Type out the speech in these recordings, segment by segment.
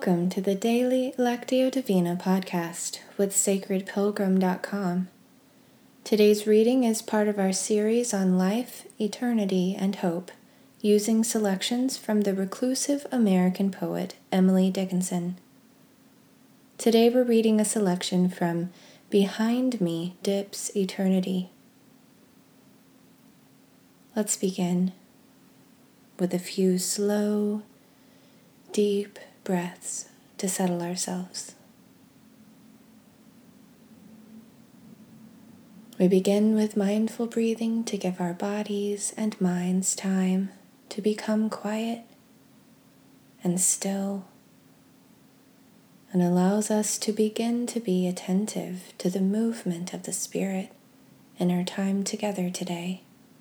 Welcome to the Daily Lectio Divina podcast with sacredpilgrim.com. Today's reading is part of our series on life, eternity, and hope, using selections from the reclusive American poet Emily Dickinson. Today we're reading a selection from Behind Me Dips Eternity. Let's begin with a few slow, deep breaths to settle ourselves. We begin with mindful breathing to give our bodies and minds time to become quiet and still, and allows us to begin to be attentive to the movement of the Spirit in our time together today.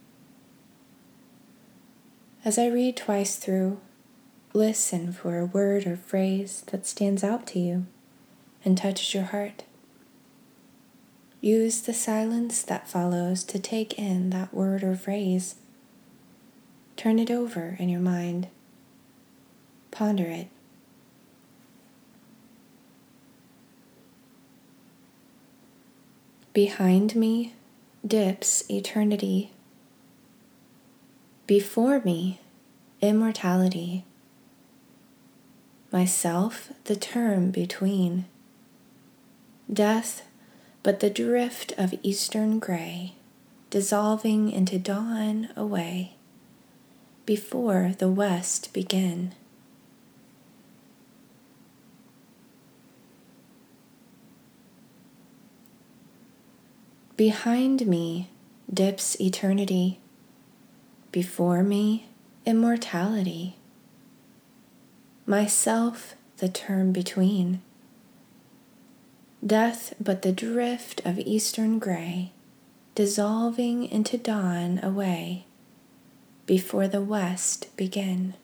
As I read twice through, listen for a word or phrase that stands out to you and touches your heart. Use the silence that follows to take in that word or phrase. Turn it over in your mind. Ponder it. Behind me dips eternity. Before me, immortality. Myself, the term between. Death, but the drift of eastern gray, dissolving into dawn away, before the west begin. Behind me dips eternity. Before me, immortality. Myself, the term between. Death but the drift of eastern gray, dissolving into dawn away, before the west begin.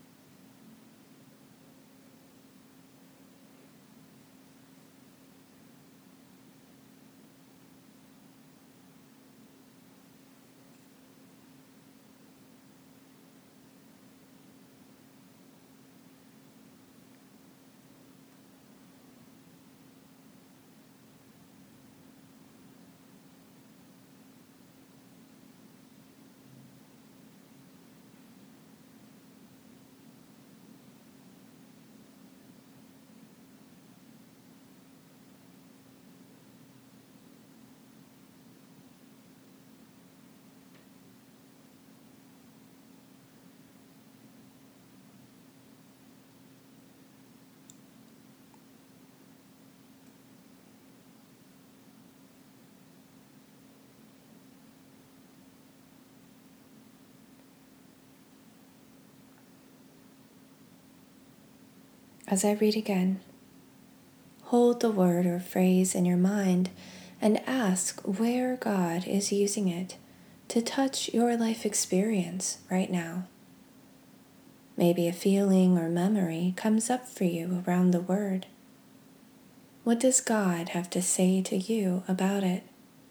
As I read again, hold the word or phrase in your mind and ask where God is using it to touch your life experience right now. Maybe a feeling or memory comes up for you around the word. What does God have to say to you about it?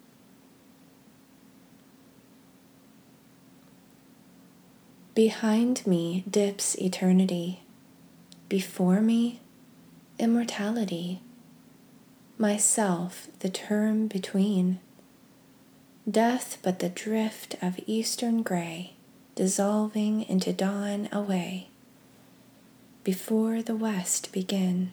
Behind me dips eternity. Before me, immortality. Myself, the term between. Death but the drift of eastern gray, dissolving into dawn away, before the west begin.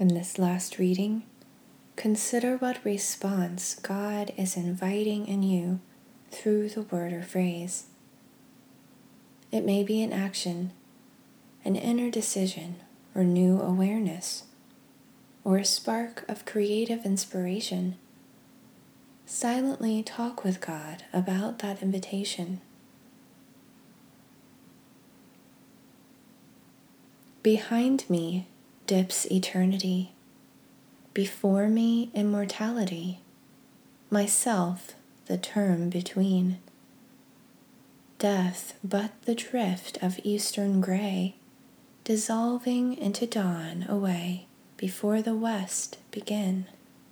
In this last reading, consider what response God is inviting in you through the word or phrase. It may be an action, an inner decision, or new awareness, or a spark of creative inspiration. Silently talk with God about that invitation. Behind me dips eternity, before me immortality, myself the term between. Death but the drift of eastern gray, dissolving into dawn away before the west begin.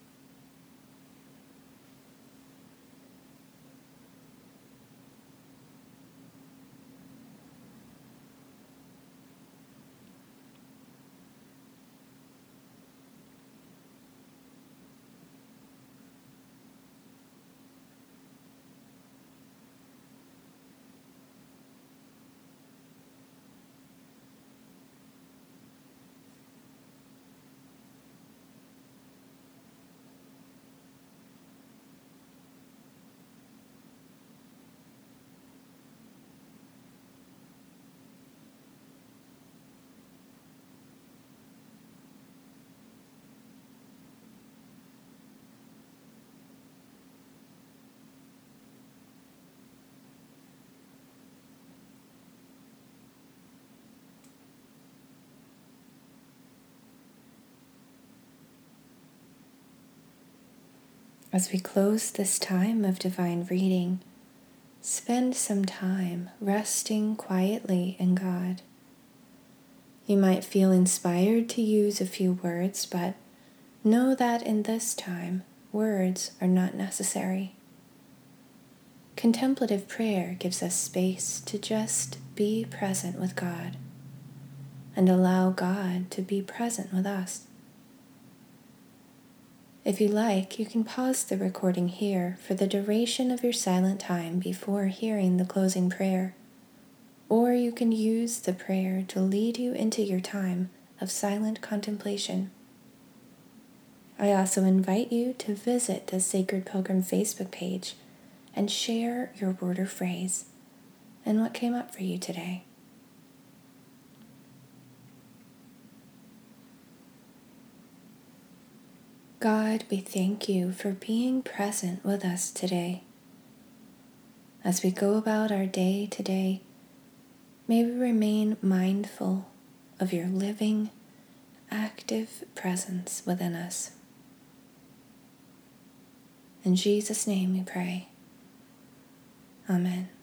As we close this time of divine reading, spend some time resting quietly in God. You might feel inspired to use a few words, but know that in this time, words are not necessary. Contemplative prayer gives us space to just be present with God and allow God to be present with us. If you like, you can pause the recording here for the duration of your silent time before hearing the closing prayer, or you can use the prayer to lead you into your time of silent contemplation. I also invite you to visit the Sacred Pilgrim Facebook page and share your word or phrase and what came up for you today. God, we thank you for being present with us today. As we go about our day today, may we remain mindful of your living, active presence within us. In Jesus' name we pray. Amen.